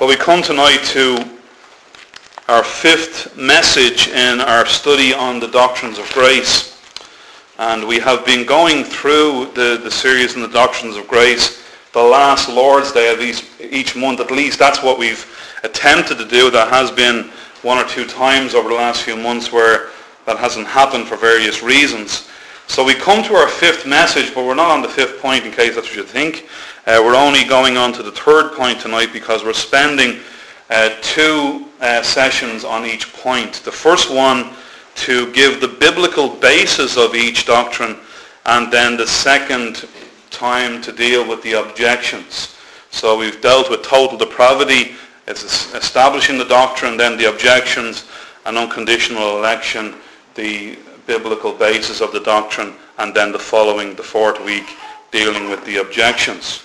Well, we come tonight to our fifth message in our study on the doctrines of grace. And we have been going through the series on the doctrines of grace the last Lord's Day of each month. At least that's what we've attempted to do. There has been one or two times over the last few months where that hasn't happened for various reasons. So we come to our fifth message, but we're not on the fifth point in case that's what you think. We're only going on to the third point tonight because we're spending two sessions on each point. The first one to give the biblical basis of each doctrine, and then the second time to deal with the objections. So we've dealt with total depravity, it's establishing the doctrine, then the objections, and unconditional election, the biblical basis of the doctrine, and then the fourth week, dealing with the objections.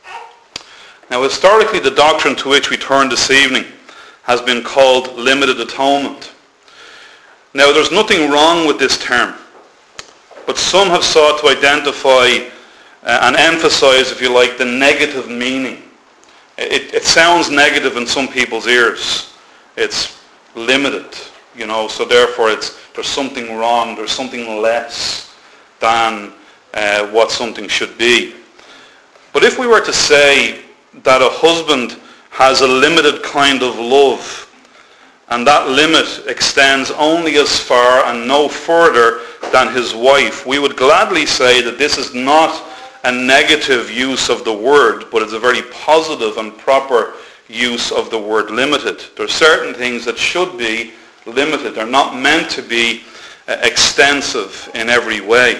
Now, historically, the doctrine to which we turn this evening has been called limited atonement. Now, there's nothing wrong with this term, but some have sought to identify and emphasize, if you like, the negative meaning. It sounds negative in some people's ears. It's limited, so therefore there's something wrong, there's something less than what something should be. But if we were to say that a husband has a limited kind of love, and that limit extends only as far and no further than his wife, we would gladly say that this is not a negative use of the word, but it's a very positive and proper use of the word limited. There are certain things that should be limited. They're not meant to be extensive in every way.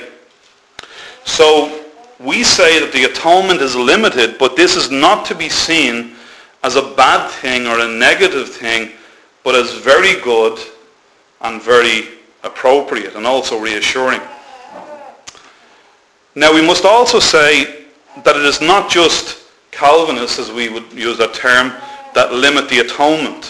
So we say that the atonement is limited, but this is not to be seen as a bad thing or a negative thing, but as very good and very appropriate and also reassuring. Now, we must also say that it is not just Calvinists, as we would use that term, that limit the atonement.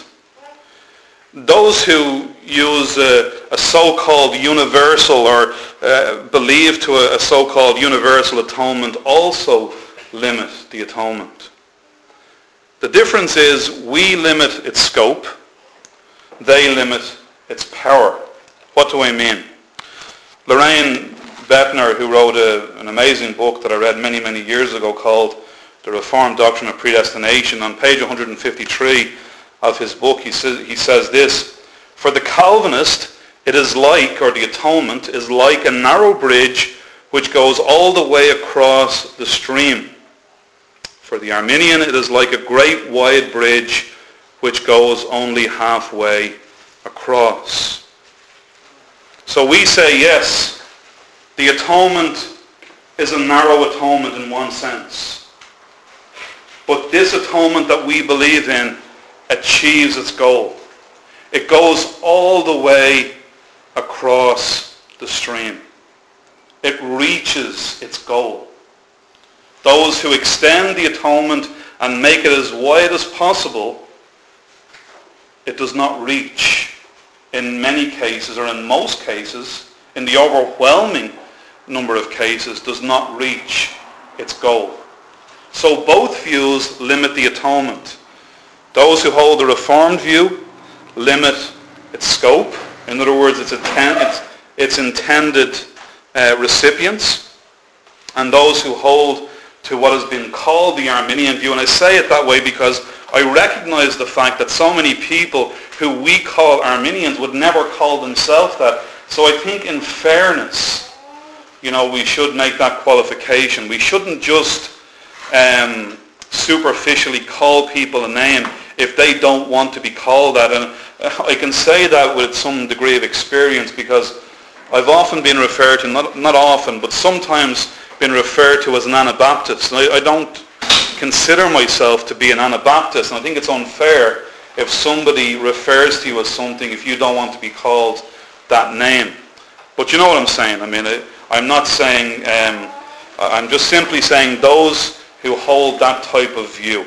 Those who use a so-called universal or believe to a so-called universal atonement also limit the atonement. The difference is we limit its scope, they limit its power. What do I mean? Lorraine Bettner, who wrote an amazing book that I read many, many years ago called The Reformed Doctrine of Predestination, on page 153 of his book, he says this: for the Calvinist, it is like, or the atonement is like a narrow bridge which goes all the way across the stream. For the Arminian, it is like a great wide bridge which goes only halfway across. So we say, yes, the atonement is a narrow atonement in one sense. But this atonement that we believe in achieves its goal. It goes all the way across the stream. It reaches its goal. Those who extend the atonement and make it as wide as possible, it does not reach in many cases, or in most cases, in the overwhelming number of cases, does not reach its goal. So both views limit the atonement. Those who hold the Reformed view limit its scope. In other words, its intended recipients. And those who hold to what has been called the Arminian view, and I say it that way because I recognize the fact that so many people who we call Arminians would never call themselves that. So I think in fairness, we should make that qualification. We shouldn't just superficially call people a name if they don't want to be called that. And I can say that with some degree of experience because I've often been referred to, not often, but sometimes been referred to as an Anabaptist. And I don't consider myself to be an Anabaptist, and I think it's unfair if somebody refers to you as something if you don't want to be called that name. But you know what I'm saying. I mean, I'm not saying, I'm just simply saying those who hold that type of view.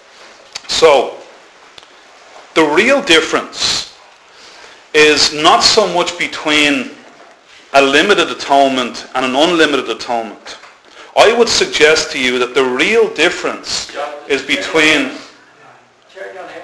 So, the real difference is not so much between a limited atonement and an unlimited atonement. I would suggest to you that the real difference is between... Cherry John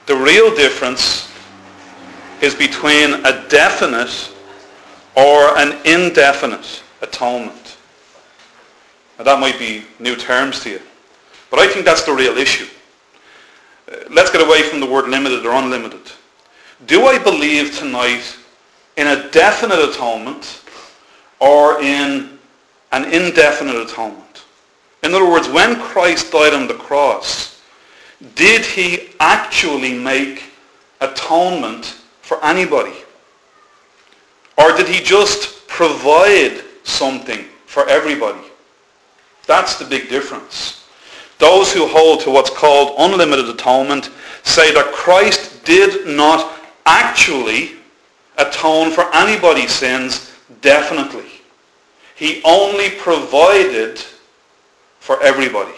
The real difference is between a definite or an indefinite atonement. Now that might be new terms to you, but I think that's the real issue. Let's get away from the word limited or unlimited. Do I believe tonight in a definite atonement or in an indefinite atonement? In other words, when Christ died on the cross, did he actually make atonement for anybody? Or did he just provide something for everybody? That's the big difference. Those who hold to what's called unlimited atonement say that Christ did not actually atone for anybody's sins definitely. He only provided for everybody.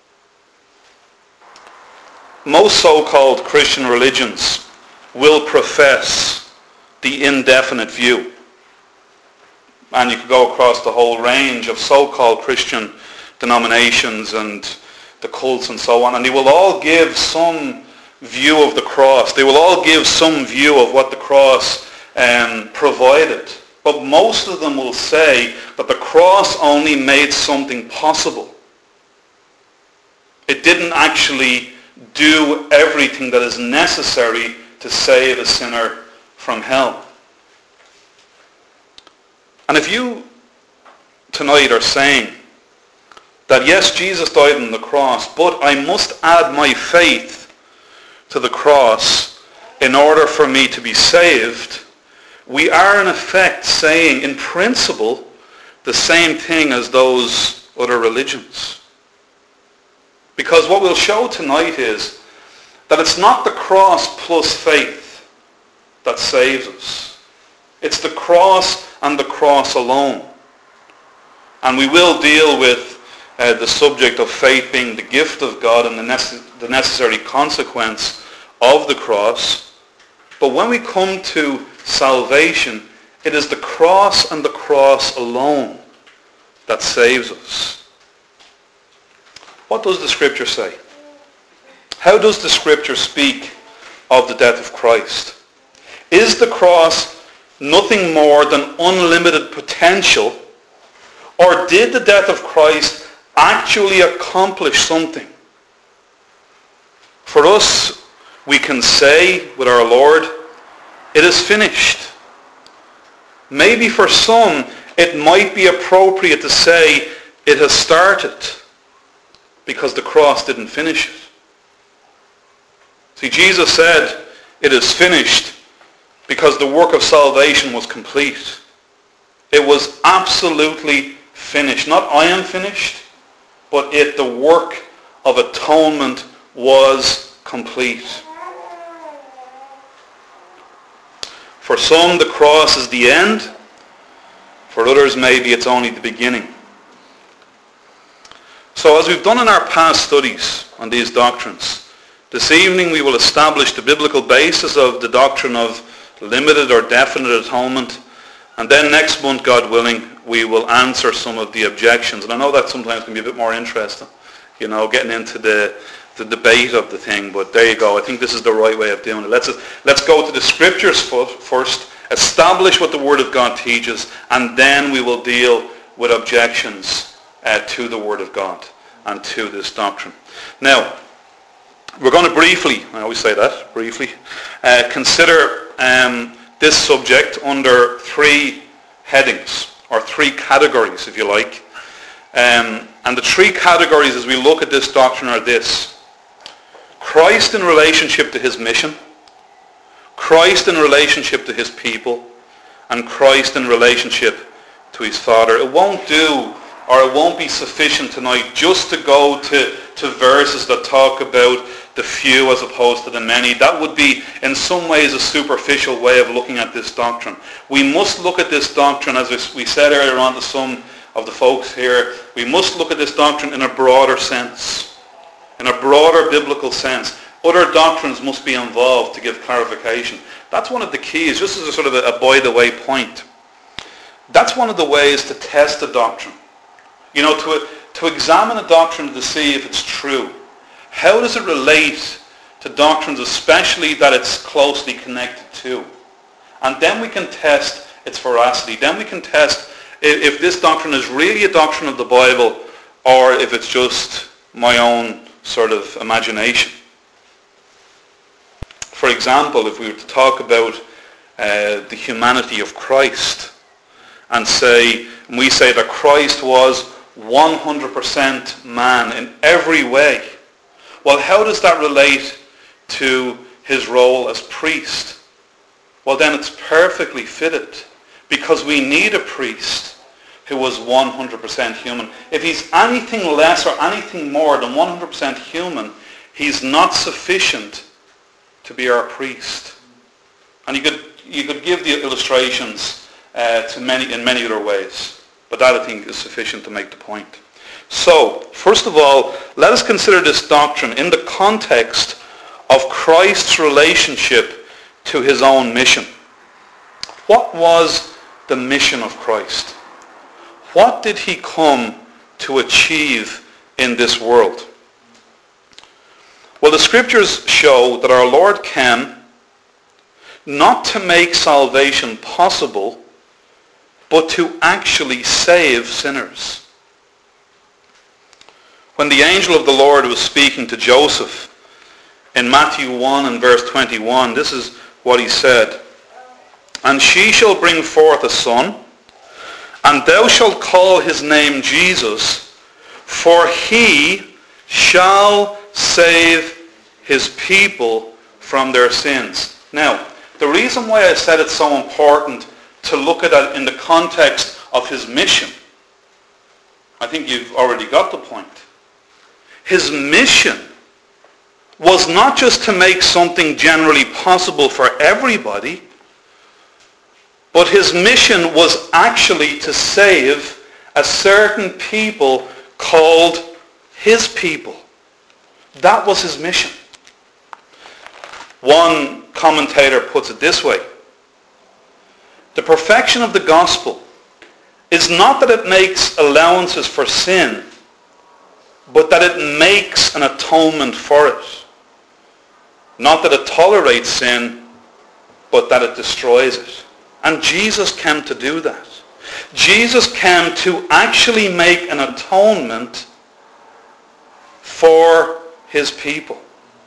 Most so-called Christian religions will profess the indefinite view. And you could go across the whole range of so-called Christian denominations and the cults and so on, and they will all give some view of the cross. They will all give some view of what the cross provided. But most of them will say that the cross only made something possible. It didn't actually do everything that is necessary to save a sinner from hell. And if you tonight are saying that yes, Jesus died on the cross, but I must add my faith to the cross in order for me to be saved, we are in effect saying in principle the same thing as those other religions. Because what we'll show tonight is that it's not the cross plus faith that saves us. It's the cross and the cross alone. And we will deal with the subject of faith being the gift of God and the necessary consequence of the cross. But when we come to salvation, it is the cross and the cross alone that saves us. What does the Scripture say? How does the Scripture speak of the death of Christ? Is the cross nothing more than unlimited potential, or did the death of Christ actually accomplish something? For us, we can say with our Lord, it is finished. Maybe for some, it might be appropriate to say it has started, because the cross didn't finish it. See, Jesus said, it is finished, because the work of salvation was complete. It was absolutely finished. Not I am finished, but the work of atonement was complete. For some, the cross is the end. For others, maybe it's only the beginning. So as we've done in our past studies on these doctrines, this evening we will establish the biblical basis of the doctrine of limited or definite atonement. And then next month, God willing, we will answer some of the objections. And I know that sometimes can be a bit more interesting, getting into the debate of the thing. But there you go. I think this is the right way of doing it. Let's go to the Scriptures first, establish what the Word of God teaches, and then we will deal with objections to the Word of God and to this doctrine. Now, we're going to briefly, I always say that, briefly, consider this subject under three headings, or three categories, if you like. And the three categories as we look at this doctrine are this: Christ in relationship to his mission, Christ in relationship to his people, and Christ in relationship to his Father. It won't do, or it won't be sufficient tonight just to go to verses that talk about the few as opposed to the many. That would be in some ways a superficial way of looking at this doctrine. We must look at this doctrine, as we said earlier on to some of the folks here, we must look at this doctrine in a broader sense, in a broader biblical sense. Other doctrines must be involved to give clarification. That's one of the keys, just as a sort of a by-the-way point. That's one of the ways to test a doctrine. To examine a doctrine to see if it's true. How does it relate to doctrines especially that it's closely connected to. And then we can test its veracity. Then we can test if this doctrine is really a doctrine of the Bible or if it's just my own sort of imagination. For example, if we were to talk about the humanity of Christ and we say that Christ was 100% man in every way, well, how does that relate to his role as priest? Well, then it's perfectly fitted, because we need a priest who was 100% human. If he's anything less or anything more than 100% human, he's not sufficient to be our priest. And you could give the illustrations in many other ways, but that I think is sufficient to make the point. So, first of all, let us consider this doctrine in the context of Christ's relationship to his own mission. What was the mission of Christ? What did he come to achieve in this world? Well, the scriptures show that our Lord came not to make salvation possible, but to actually save sinners. When the angel of the Lord was speaking to Joseph in Matthew 1 and verse 21, this is what he said. And she shall bring forth a son, and thou shalt call his name Jesus, for he shall save his people from their sins. Now, the reason why I said it's so important to look at that in the context of his mission, I think you've already got the point. His mission was not just to make something generally possible for everybody, but his mission was actually to save a certain people called his people. That was his mission. One commentator puts it this way. The perfection of the gospel is not that it makes allowances for sin, but that it makes an atonement for it. Not that it tolerates sin, but that it destroys it. And Jesus came to do that. Jesus came to actually make an atonement for his people.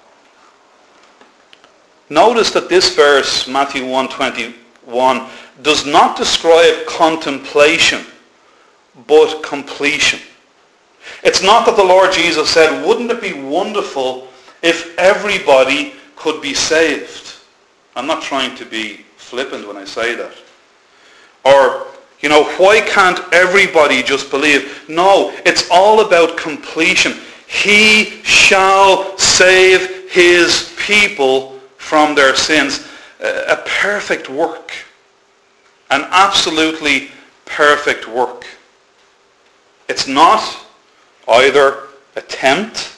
Notice that this verse, Matthew 1:21, does not describe contemplation, but completion. It's not that the Lord Jesus said, wouldn't it be wonderful if everybody could be saved? I'm not trying to be flippant when I say that. Or, why can't everybody just believe? No, it's all about completion. He shall save his people from their sins. A perfect work. An absolutely perfect work. It's not either attempt,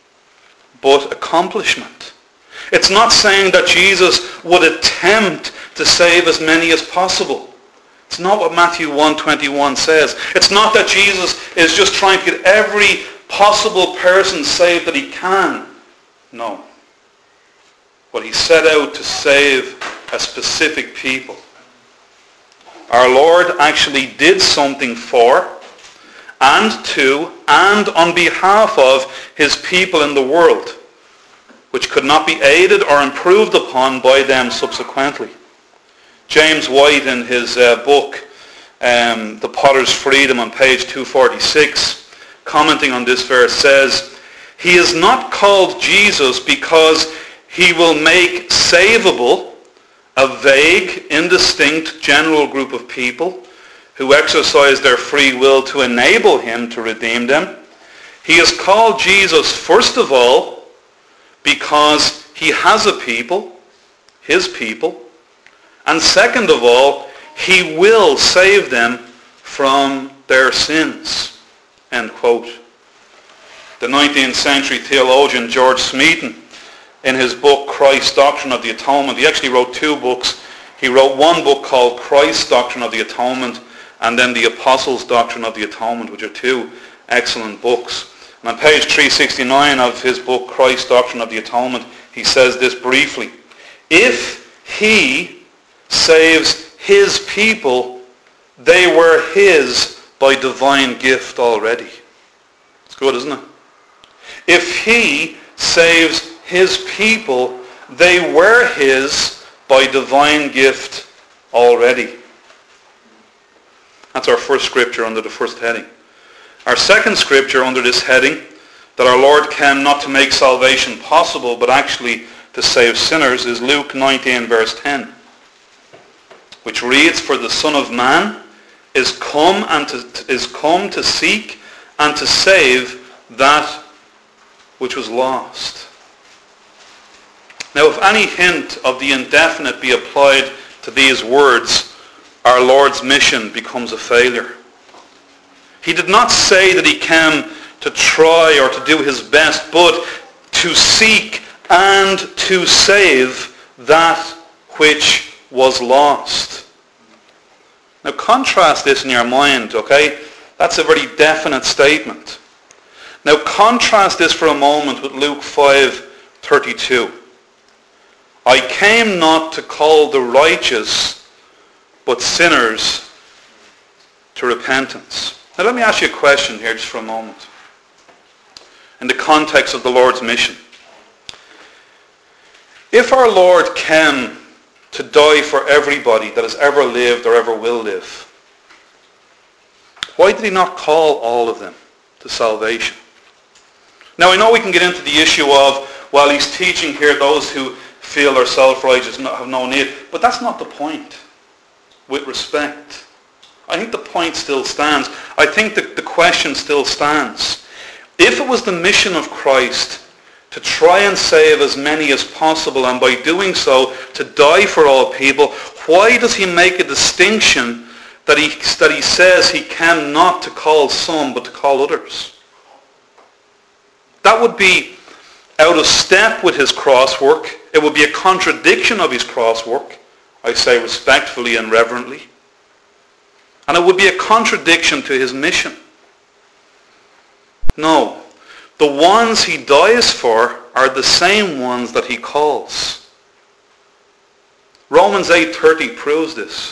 but accomplishment. It's not saying that Jesus would attempt to save as many as possible. It's not what Matthew 1:21 says. It's not that Jesus is just trying to get every possible person saved that he can. No. But he set out to save a specific people. Our Lord actually did something for and to and on behalf of his people in the world, which could not be aided or improved upon by them subsequently. James White, in his book, The Potter's Freedom, on page 246, commenting on this verse, says, he is not called Jesus because he will make savable a vague, indistinct, general group of people who exercise their free will to enable him to redeem them. He is called Jesus, first of all, because he has a people, his people, and second of all, he will save them from their sins. End quote. The 19th century theologian George Smeaton, in his book Christ's Doctrine of the Atonement, he actually wrote two books. He wrote one book called Christ's Doctrine of the Atonement, and then the Apostles' Doctrine of the Atonement, which are two excellent books. And on page 369 of his book Christ's Doctrine of the Atonement, he says this briefly. If he saves his people, they were his by divine gift already. It's good, isn't it? If he saves his people, they were his by divine gift already. That's our first scripture under the first heading. Our second scripture under this heading, that our Lord came not to make salvation possible, but actually to save sinners, is Luke 19 verse 10, which reads, "For the Son of Man is come to seek and to save that which was lost." Now, if any hint of the indefinite be applied to these words, our Lord's mission becomes a failure. He did not say that he came to try or to do his best, but to seek and to save that which was lost. Now contrast this in your mind, okay? That's a very definite statement. Now contrast this for a moment with Luke 5:32. "I came not to call the righteous, but sinners to repentance." Now let me ask you a question here just for a moment. In the context of the Lord's mission. If our Lord came to die for everybody that has ever lived or ever will live, why did he not call all of them to salvation? Now I know we can get into the issue of, well, he's teaching here those who feel they're self-righteous have no need, but that's not the point. With respect, I think the point still stands. I think the question still stands. If it was the mission of Christ to try and save as many as possible, and by doing so to die for all people, why does he make a distinction that he says he came not to call some but to call others? That would be out of step with his cross work. It would be a contradiction of his cross work, I say respectfully and reverently. And it would be a contradiction to his mission. No. The ones he dies for are the same ones that he calls. Romans 8:30 proves this.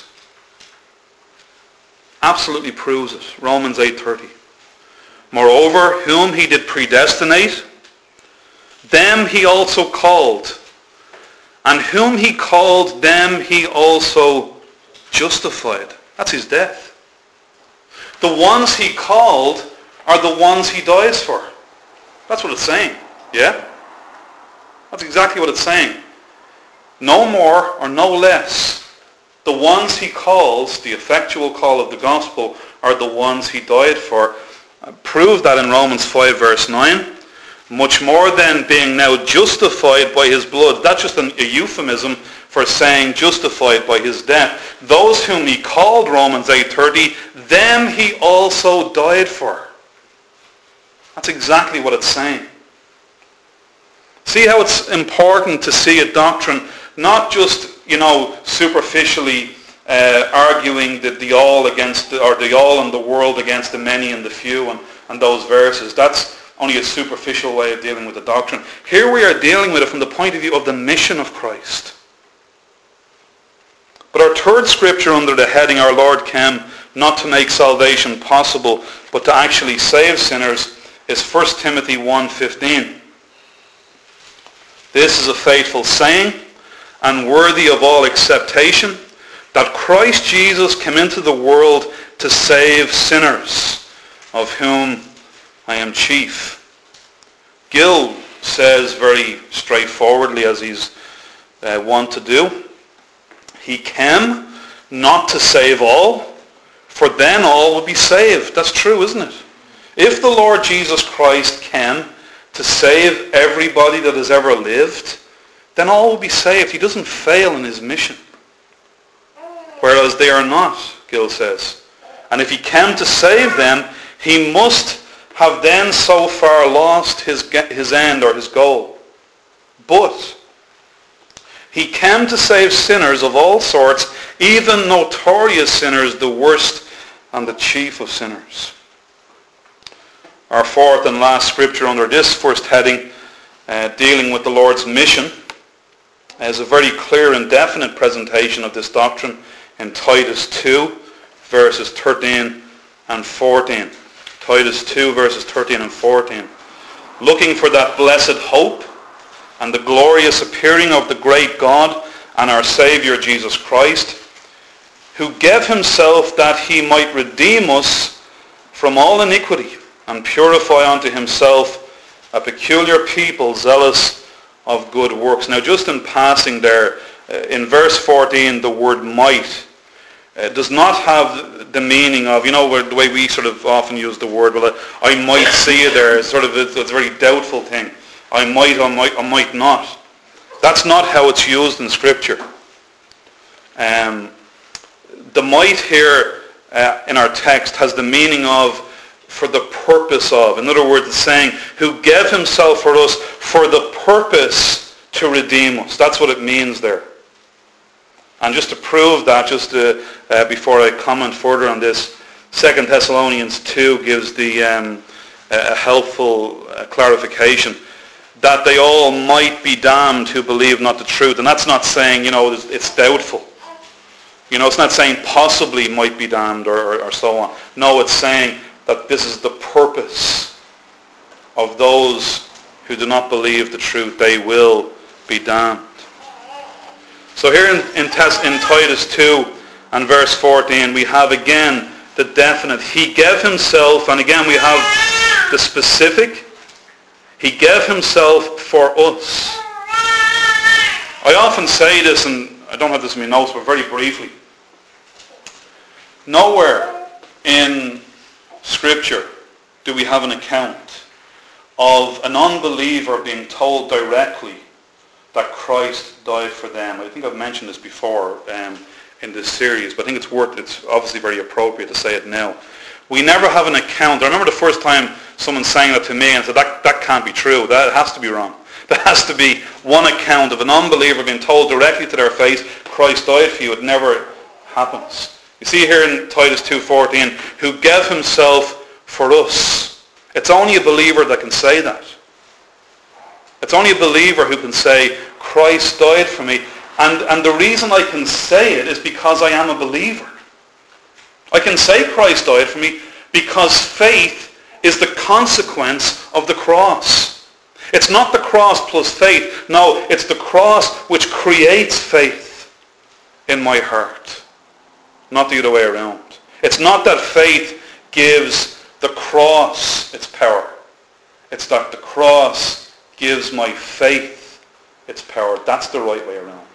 Absolutely proves it. Romans 8:30. "Moreover, whom he did predestinate, them he also called. And whom he called, them he also justified." That's his death. The ones he called are the ones he dies for. That's what it's saying. Yeah? That's exactly what it's saying. No more or no less. The ones he calls, the effectual call of the gospel, are the ones he died for. I proved that in Romans 5 verse 9. "Much more then, being now justified by his blood." That's just a euphemism for saying justified by his death. "Those whom he called," Romans 8:30, "them he also died for." That's exactly what it's saying. See how it's important to see a doctrine, not just, superficially arguing that the all against, or the all and the world against the many and the few and those verses. That's only a superficial way of dealing with the doctrine. Here we are dealing with it from the point of view of the mission of Christ. But our third scripture under the heading, "Our Lord came not to make salvation possible, but to actually save sinners," is 1 Timothy 1:15. "This is a faithful saying and worthy of all acceptation, that Christ Jesus came into the world to save sinners, of whom I am chief." Gill says very straightforwardly, as he's wont to do, he came not to save all, for then all would be saved. That's true, isn't it? If the Lord Jesus Christ came to save everybody that has ever lived, then all will be saved. He doesn't fail in his mission. Whereas they are not, Gill says. And if he came to save them, he must have then so far lost his end or his goal. But he came to save sinners of all sorts, even notorious sinners, the worst and the chief of sinners. Our fourth and last scripture under this first heading dealing with the Lord's mission, is a very clear and definite presentation of this doctrine in Titus 2, verses 13 and 14. Titus 2, verses 13 and 14. Looking for that blessed hope and the glorious appearing of the great God and our Saviour Jesus Christ, who gave himself that he might redeem us from all iniquity and purify unto himself a peculiar people zealous of good works. Now just in passing there, in verse 14, the word might does not have the meaning of, the way we sort of often use the word, well, I might see it there. It's a very doubtful thing. I might not. That's not how it's used in Scripture. The might here in our text has the meaning of for the purpose of. In other words, it's saying, who gave himself for us for the purpose to redeem us. That's what it means there. And just to prove that, before I comment further on this, 2 Thessalonians 2 gives the a helpful clarification that they all might be damned who believe not the truth. And that's not saying, it's doubtful. It's not saying possibly might be damned or so on. No, it's saying that this is the purpose of those who do not believe the truth. They will be damned. So here in Titus 2 and verse 14, we have again the definite. He gave himself, and again we have the specific. He gave himself for us. I often say this, and I don't have this in my notes, but very briefly. Nowhere in Scripture do we have an account of an unbeliever being told directly that Christ died for them. I think I've mentioned this before in this series, but I think it's obviously very appropriate to say it now. We never have an account. I remember the first time someone saying that to me and said, that can't be true. That has to be wrong. There has to be one account of an unbeliever being told directly to their face, Christ died for you. It never happens. You see here in Titus 2:14, who gave himself for us. It's only a believer that can say that. It's only a believer who can say, Christ died for me. And the reason I can say it is because I am a believer. I can say Christ died for me because faith is the consequence of the cross. It's not the cross plus faith. No, it's the cross which creates faith in my heart. Not the other way around. It's not that faith gives the cross its power. It's that the cross gives my faith its power. That's the right way around.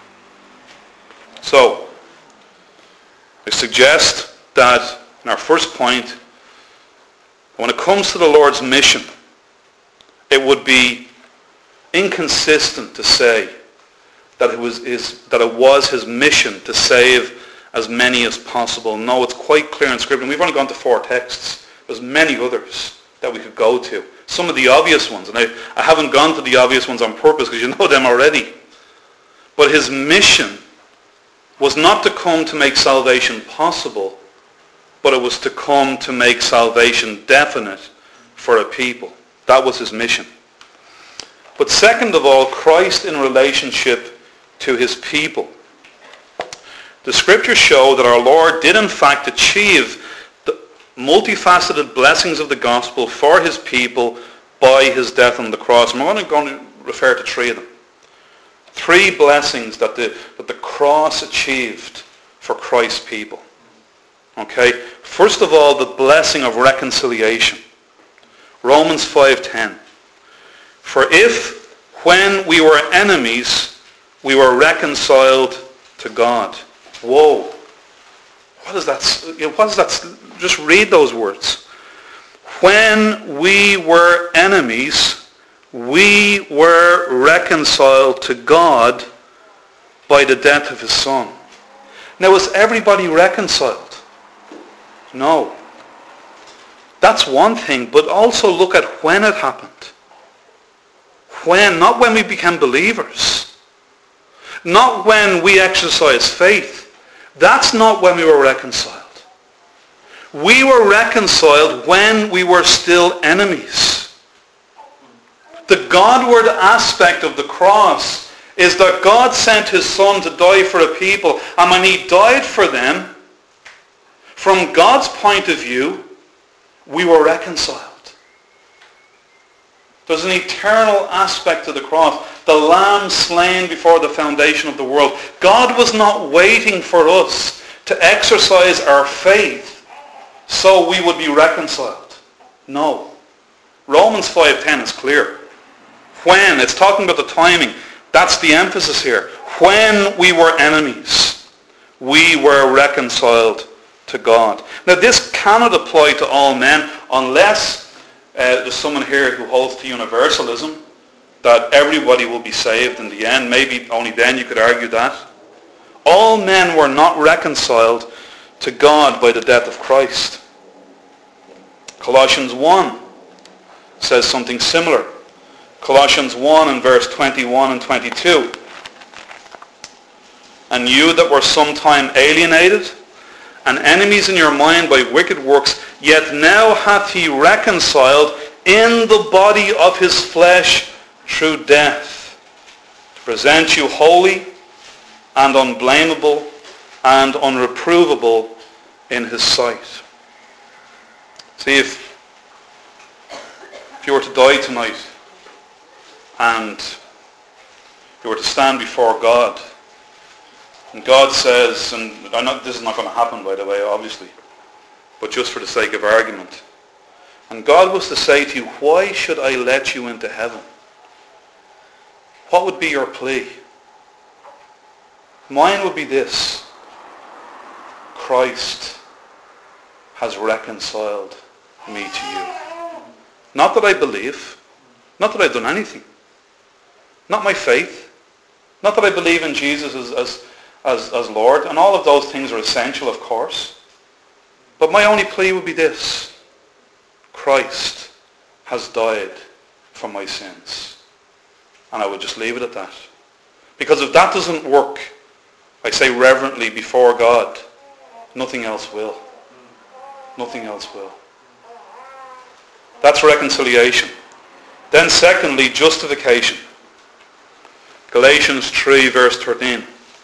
So, I suggest that in our first point, when it comes to the Lord's mission, it would be inconsistent to say that it was his mission to save as many as possible. No, it's quite clear in Scripture. And we've only gone to 4 texts. There's many others that we could go to. Some of the obvious ones. And I haven't gone to the obvious ones on purpose because you know them already. But his mission was not to come to make salvation possible, but it was to come to make salvation definite for a people. That was his mission. But second of all, Christ in relationship to his people. The Scriptures show that our Lord did in fact achieve the multifaceted blessings of the gospel for his people by his death on the cross. And we're going to refer to 3 of them. 3 blessings that the cross achieved for Christ's people. Okay? First of all, the blessing of reconciliation. Romans 5:10. For if, when we were enemies, we were reconciled to God. Whoa. What is that? Just read those words. When we were enemies, we were reconciled to God by the death of his Son. Now, is everybody reconciled? No. That's one thing, but also look at when it happened. When, not when we became believers. Not when we exercised faith. That's not when we were reconciled. We were reconciled when we were still enemies. The Godward aspect of the cross is that God sent his Son to die for a people, and when he died for them, from God's point of view, we were reconciled. There's an eternal aspect to the cross. The Lamb slain before the foundation of the world. God was not waiting for us to exercise our faith so we would be reconciled. No. Romans 5:10 is clear. When, it's talking about the timing. That's the emphasis here. When we were enemies, we were reconciled to God. Now this cannot apply to all men unless there's someone here who holds to universalism, that everybody will be saved in the end. Maybe only then you could argue that. All men were not reconciled to God by the death of Christ. Colossians 1 says something similar. Colossians 1 and verse 21 and 22. And you that were sometime alienated and enemies in your mind by wicked works, yet now hath he reconciled in the body of his flesh through death, to present you holy and unblameable and unreprovable in his sight. See, if you were to die tonight and you were to stand before God, and God says, and I know this is not going to happen, by the way, obviously, but just for the sake of argument, and God was to say to you, why should I let you into heaven? What would be your plea? Mine would be this: Christ has reconciled me to you. Not that I believe, not that I've done anything, not my faith, not that I believe in Jesus as Lord, and all of those things are essential, of course. But my only plea would be this: Christ has died for my sins. And I would just leave it at that. Because if that doesn't work, I say reverently before God, nothing else will. Nothing else will. That's reconciliation. Then secondly, justification. Galatians 3 verse 13.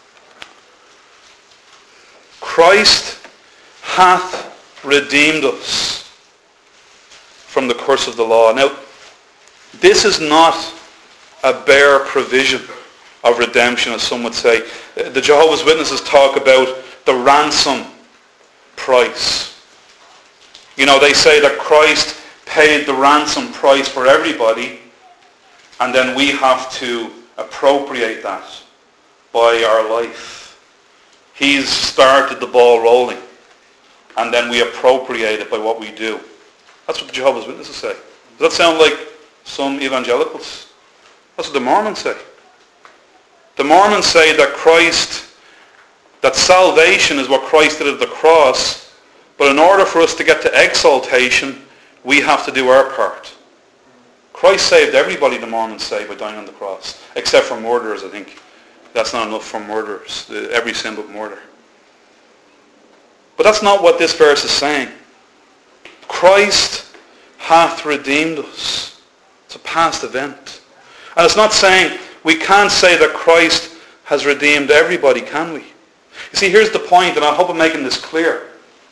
Christ hath redeemed us from the curse of the law. Now, this is not a bare provision of redemption, as some would say. The Jehovah's Witnesses talk about the ransom price. You know, they say that Christ paid the ransom price for everybody, and then we have to appropriate that by our life. He's started the ball rolling, and then we appropriate it by what we do. That's what the Jehovah's Witnesses say. Does that sound like some evangelicals? That's what the Mormons say. The Mormons say that salvation is what Christ did at the cross, but in order for us to get to exaltation, we have to do our part. Christ saved everybody, the Mormons say, by dying on the cross, except for murderers, I think. That's not enough for murderers. Every sin but murder. But that's not what this verse is saying. Christ hath redeemed us. It's a past event. And it's not saying, we can't say that Christ has redeemed everybody, can we? You see, here's the point, and I hope I'm making this clear.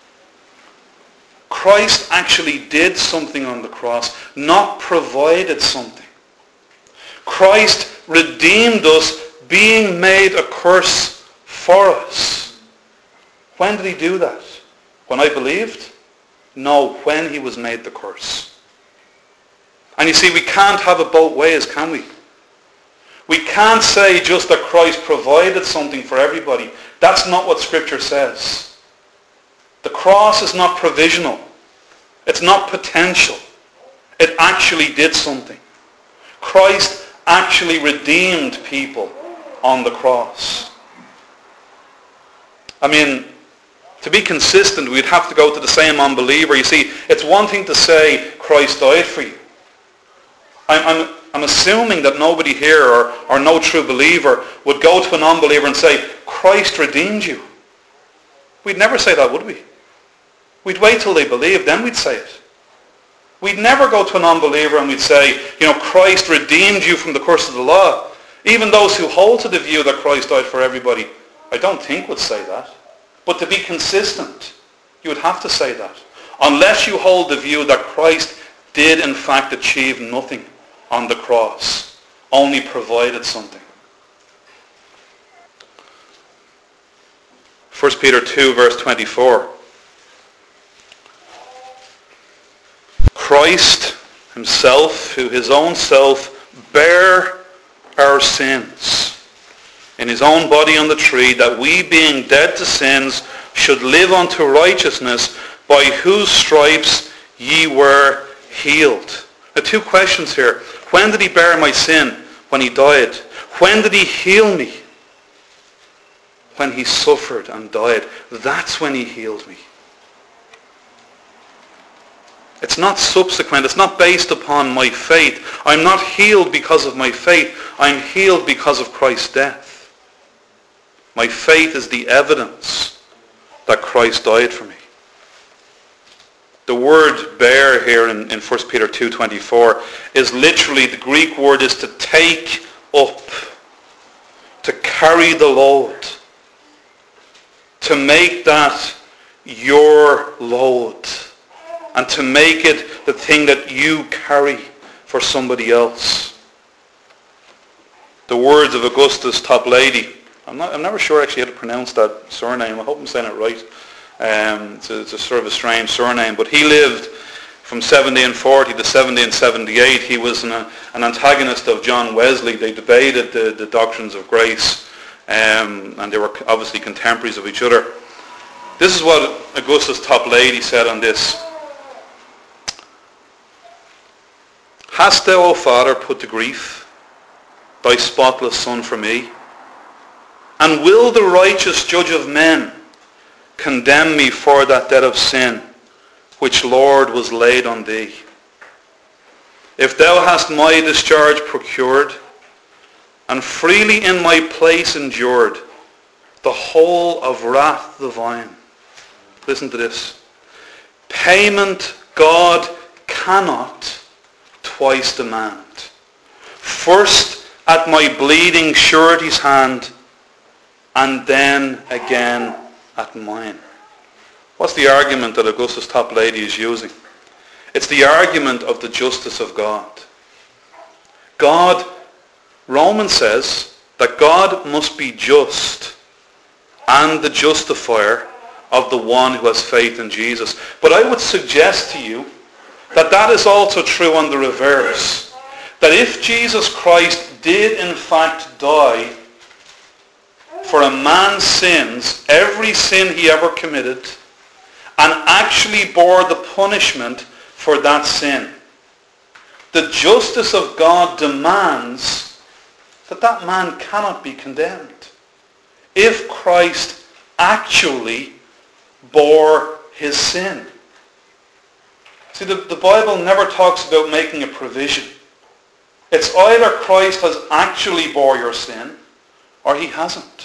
Christ actually did something on the cross, not provided something. Christ redeemed us, being made a curse for us. When did he do that? When I believed? No, when he was made the curse. And you see, we can't have it both ways, can we? We can't say just that Christ provided something for everybody. That's not what Scripture says. The cross is not provisional. It's not potential. It actually did something. Christ actually redeemed people on the cross. I mean, to be consistent, we'd have to go to the same unbeliever. You see, it's one thing to say, Christ died for you. I'm assuming that nobody here or no true believer would go to an unbeliever and say, Christ redeemed you. We'd never say that, would we? We'd wait till they believed, then we'd say it. We'd never go to an unbeliever and we'd say, Christ redeemed you from the curse of the law. Even those who hold to the view that Christ died for everybody, I don't think would say that. But to be consistent, you would have to say that. Unless you hold the view that Christ did in fact achieve nothing on the cross, only provided something. 1 Peter 2 verse 24. Christ himself, who his own self bare our sins in his own body on the tree, that we being dead to sins should live unto righteousness, by whose stripes ye were healed. Now, two questions here. When did he bear my sin? When he died. When did he heal me? When he suffered and died. That's when he healed me. It's not subsequent. It's not based upon my faith. I'm not healed because of my faith. I'm healed because of Christ's death. My faith is the evidence that Christ died for me. The word bear here in 1 Peter 2:24 is literally, the Greek word is to take up, to carry the load, to make that your load, and to make it the thing that you carry for somebody else. The words of Augustus Toplady. I'm never sure actually how to pronounce that surname. I hope I'm saying it right. It's a sort of a strange surname, but he lived from 1740 to 1778. He was an antagonist of John Wesley. They debated the doctrines of grace, and they were obviously contemporaries of each other. This is what Augustus Toplady said on this. Hast thou, O Father, put to grief thy spotless Son for me? And will the righteous judge of men condemn me for that debt of sin, which, Lord, was laid on thee? If thou hast my discharge procured, and freely in my place endured the whole of wrath divine. Listen to this. Payment God cannot twice demand. First at my bleeding surety's hand, and then again at mine. What's the argument that Augustus Toplady is using? It's the argument of the justice of God. Romans says that God must be just and the justifier of the one who has faith in Jesus. But I would suggest to you that that is also true on the reverse. That if Jesus Christ did in fact die for a man's sins, every sin he ever committed, and actually bore the punishment for that sin, the justice of God demands that that man cannot be condemned if Christ actually bore his sin. See, the Bible never talks about making a provision. It's either Christ has actually bore your sin, or he hasn't.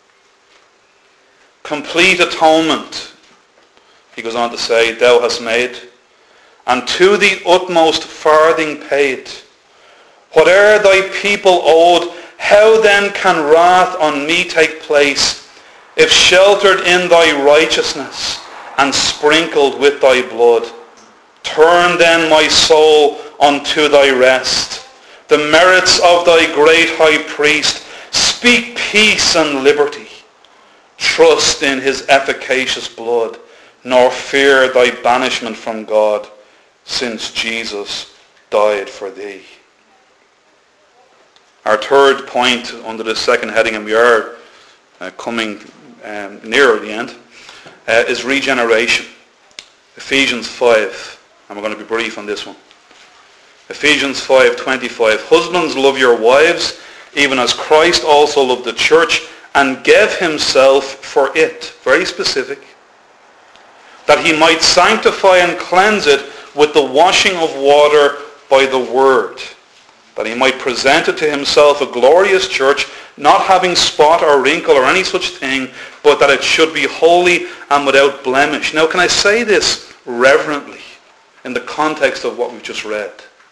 Complete atonement, he goes on to say, thou hast made, and to the utmost farthing paid. Whate'er thy people owed, how then can wrath on me take place, if sheltered in thy righteousness and sprinkled with thy blood? Turn then my soul unto thy rest. The merits of thy great high priest speak peace and liberty. Trust in his efficacious blood, nor fear thy banishment from God, since Jesus died for thee. Our third point under the second heading, and we are coming nearer the end, is regeneration. Ephesians 5, and we're going to be brief on this one. Ephesians 5:25. Husbands, love your wives, even as Christ also loved the church, and gave himself for it. Very specific. That he might sanctify and cleanse it with the washing of water by the word. That he might present it to himself a glorious church, not having spot or wrinkle or any such thing, but that it should be holy and without blemish. Now, can I say this reverently? in the context of what we've just read.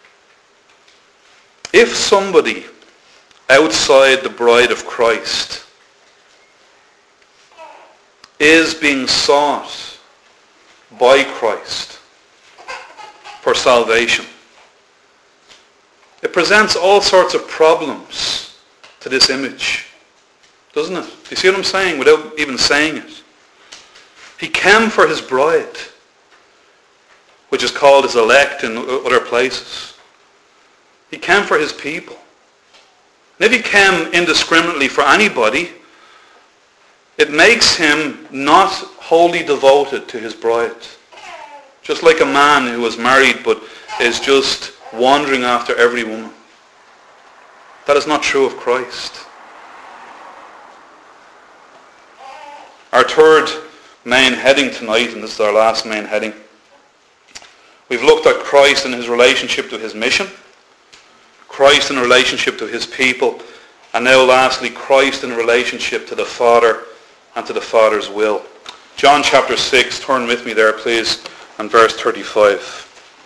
If somebody outside the bride of Christ is being sought by Christ for salvation, it presents all sorts of problems to this image, doesn't it? Do you see what I'm saying without even saying it? He came for his bride, which is called his elect in other places. He came for his people. And if he came indiscriminately for anybody, it makes him not wholly devoted to his bride. Just like a man who is married but is just wandering after every woman. That is not true of Christ. Our third main heading tonight, and this is our last main heading, we've looked at Christ and his relationship to his mission, Christ in relationship to his people, and now lastly, Christ in relationship to the Father and to the Father's will. John chapter 6, turn with me there please, and verse 35.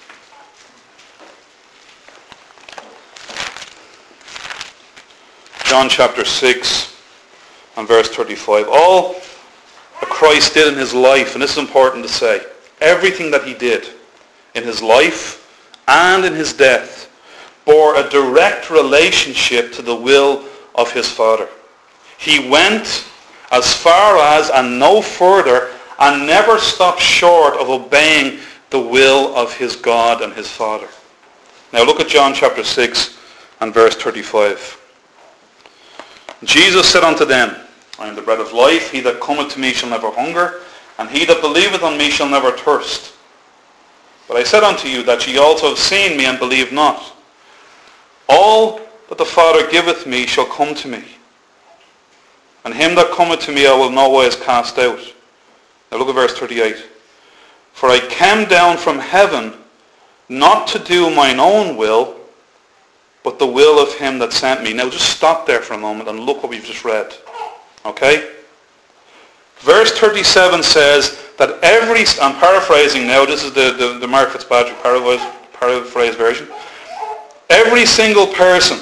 John chapter 6 and verse 35. All that Christ did in his life, and this is important to say, everything that he did in his life and in his death bore a direct relationship to the will of his Father. He went as far as and no further and never stopped short of obeying the will of his God and his Father. Now look at John chapter 6 and verse 35. Jesus said unto them, I am the bread of life. He that cometh to me shall never hunger, and he that believeth on me shall never thirst. But I said unto you that ye also have seen me and believe not. All that the Father giveth me shall come to me, and him that cometh to me I will no wise cast out. Now look at verse 38. For I came down from heaven not to do mine own will, but the will of him that sent me. Now just stop there for a moment and look what we've just read. Okay? Verse 37 says that every, I'm paraphrasing now, this is the Mark Fitzpatrick paraphrase version. Every single person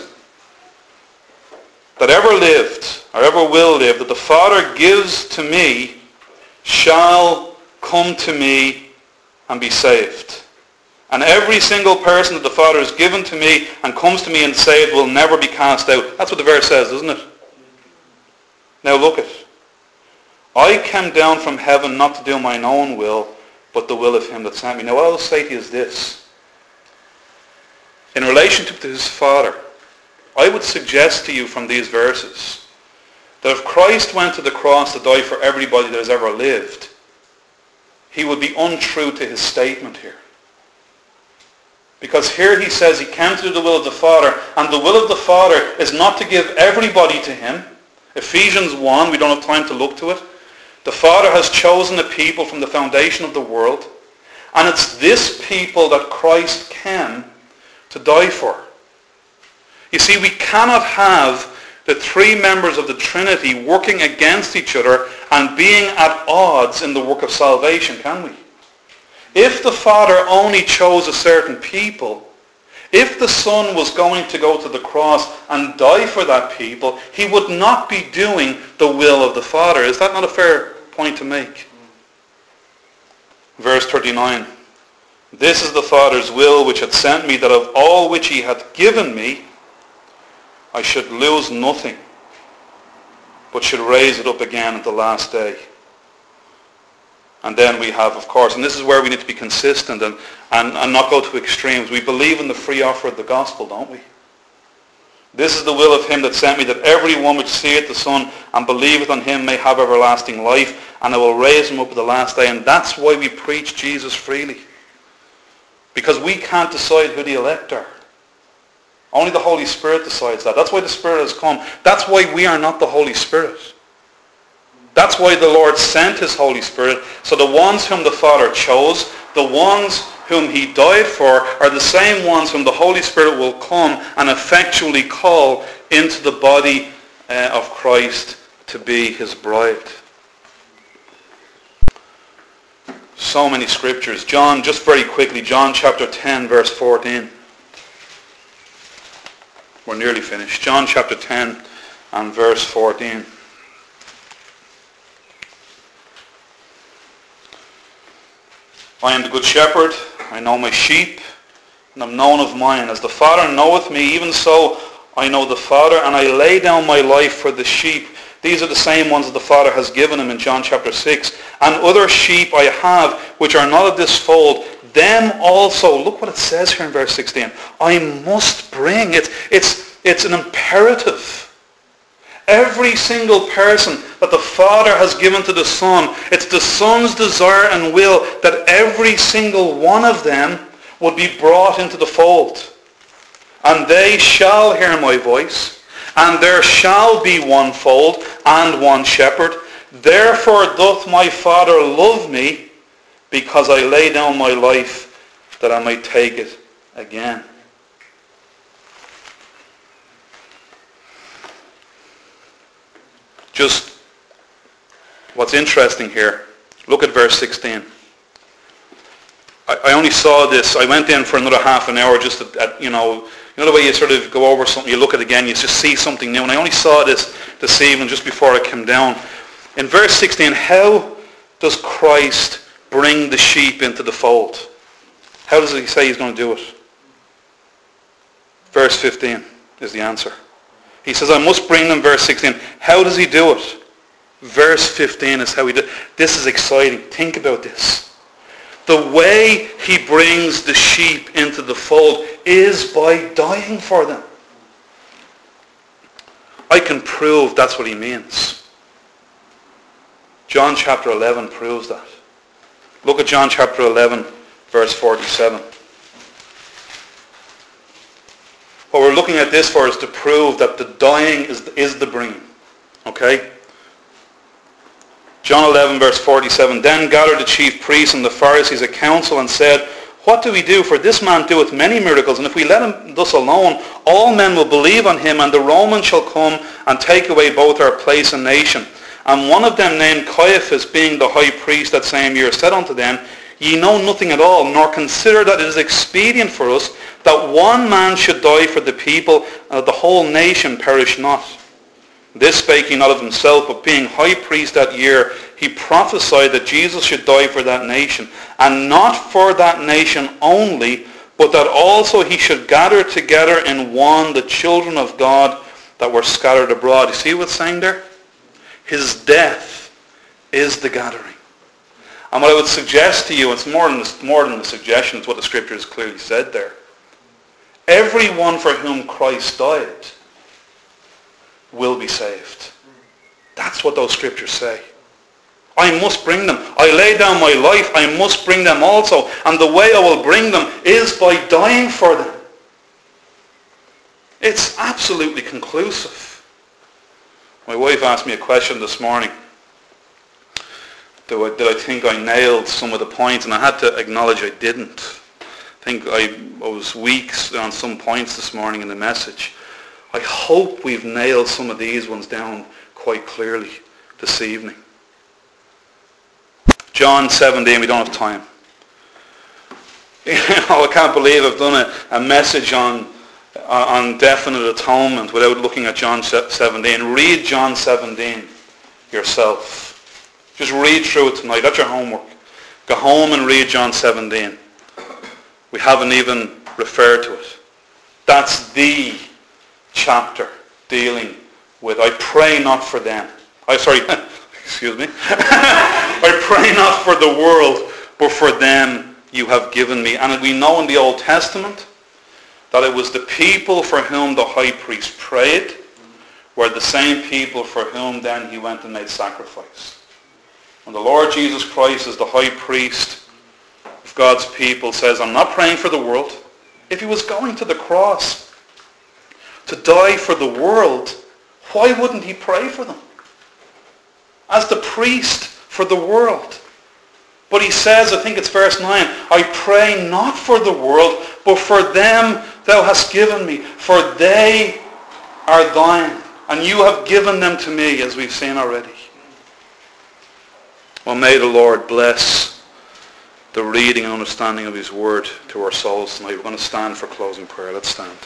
that ever lived or ever will live that the Father gives to me shall come to me and be saved. And every single person that the Father has given to me and comes to me and saved will never be cast out. That's what the verse says, doesn't it? Now look at it. I came down from heaven not to do mine own will, but the will of him that sent me. Now what I'll say to you is this. In relationship to his Father, I would suggest to you from these verses that if Christ went to the cross to die for everybody that has ever lived, he would be untrue to his statement here. Because here he says he came to do the will of the Father, and the will of the Father is not to give everybody to him. Ephesians 1, we don't have time to look to it. The Father has chosen a people from the foundation of the world, and it's this people that Christ came to die for. You see, we cannot have the three members of the Trinity working against each other and being at odds in the work of salvation, can we? If the Father only chose a certain people, if the Son was going to go to the cross and die for that people, he would not be doing the will of the Father. Is that not a fair point to make? Verse 39. This is the Father's will which hath sent me, that of all which he hath given me, I should lose nothing, but should raise it up again at the last day. And then we have, of course, and this is where we need to be consistent and not go to extremes. We believe in the free offer of the gospel, don't we? This is the will of him that sent me, that every one which seeth the Son and believeth on him may have everlasting life, and I will raise him up at the last day. And that's why we preach Jesus freely. Because we can't decide who the elect are. Only the Holy Spirit decides that. That's why the Spirit has come. That's why we are not the Holy Spirit. That's why the Lord sent his Holy Spirit. So the ones whom the Father chose, the ones whom he died for, are the same ones whom the Holy Spirit will come and effectually call into the body of Christ to be his bride. So many scriptures. John, just very quickly, John chapter 10, verse 14. We're nearly finished. John chapter 10 and verse 14. I am the good shepherd. I know my sheep, and am known of mine. As the Father knoweth me, even so I know the Father, and I lay down my life for the sheep. These are the same ones that the Father has given him in John chapter 6. And other sheep I have, which are not of this fold. Them also, look what it says here in verse 16. I must bring. It's an imperative. Every single person that the Father has given to the Son, it's the Son's desire and will that every single one of them would be brought into the fold. And they shall hear my voice, and there shall be one fold and one shepherd. Therefore doth my Father love me, because I lay down my life that I might take it again. Just what's interesting here, look at verse 16. I only saw this, I went in for another half an hour just at you know the way you sort of go over something, you look at it again, you just see something new. And I only saw this evening just before I came down. In verse 16, how does Christ bring the sheep into the fold? How does he say he's going to do it? Verse 15 is the answer. He says, I must bring them, verse 16. How does he do it? Verse 15 is how he does it. This is exciting. Think about this. The way he brings the sheep into the fold is by dying for them. I can prove that's what he means. John chapter 11 proves that. Look at John chapter 11, verse 47. What we're looking at this for is to prove that the dying is the bringing. Okay? John 11, verse 47. Then gathered the chief priests and the Pharisees a council and said, What do we do? For this man doeth many miracles, and if we let him thus alone, all men will believe on him, and the Romans shall come and take away both our place and nation. And one of them, named Caiaphas, being the high priest that same year, said unto them, Ye know nothing at all, nor consider that it is expedient for us that one man should die for the people, and the whole nation perish not. This spake he not of himself, but being high priest that year, he prophesied that Jesus should die for that nation, and not for that nation only, but that also he should gather together in one the children of God that were scattered abroad. You see what's saying there? His death is the gathering. And what I would suggest to you, it's more than a suggestion, it's what the scripture has clearly said there. Everyone for whom Christ died will be saved. That's what those scriptures say. I must bring them. I lay down my life. I must bring them also. And the way I will bring them is by dying for them. It's absolutely conclusive. My wife asked me a question this morning. Did I think I nailed some of the points? And I had to acknowledge I didn't. I think I was weak on some points this morning in the message. I hope we've nailed some of these ones down quite clearly this evening. John 17, we don't have time. I can't believe I've done a message on definite atonement without looking at John 17. Read John 17 yourself. Just read through it tonight. That's your homework. Go home and read John 17. We haven't even referred to it. That's the chapter dealing with, I pray not for them. Excuse me. I pray not for the world, but for them you have given me. And we know in the Old Testament that it was the people for whom the high priest prayed were the same people for whom then he went and made sacrifice. When the Lord Jesus Christ is the high priest of God's people, says, I'm not praying for the world. If he was going to the cross to die for the world, why wouldn't he pray for them? As the priest for the world. But he says, I think it's verse 9, I pray not for the world, but for them thou hast given me, for they are thine, and you have given them to me, as we've seen already. Well, may the Lord bless the reading and understanding of his word to our souls tonight. We're going to stand for closing prayer. Let's stand.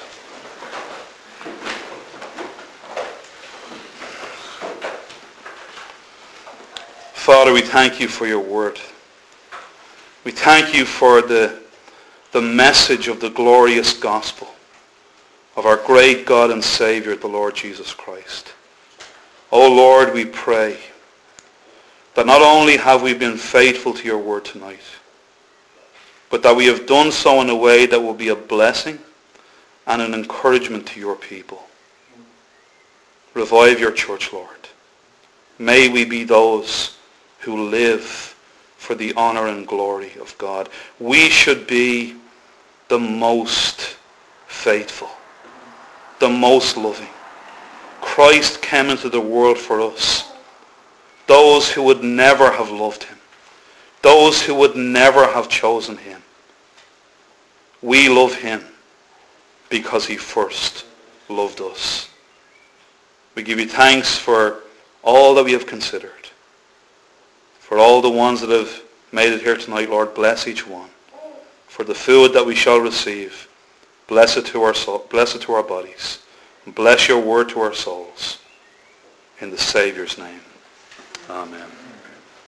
Father, we thank you for your word. We thank you for the message of the glorious gospel of our great God and Savior, the Lord Jesus Christ. Oh Lord, we pray that not only have we been faithful to your word tonight, but that we have done so in a way that will be a blessing and an encouragement to your people. Revive your church, Lord. May we be those who live for the honor and glory of God. We should be the most faithful, the most loving. Christ came into the world for us. Those who would never have loved him. Those who would never have chosen him. We love him because he first loved us. We give you thanks for all that we have considered. For all the ones that have made it here tonight, Lord, bless each one. For the food that we shall receive, bless it to our soul, bless it to our bodies. And bless your word to our souls. In the Saviour's name. Amen.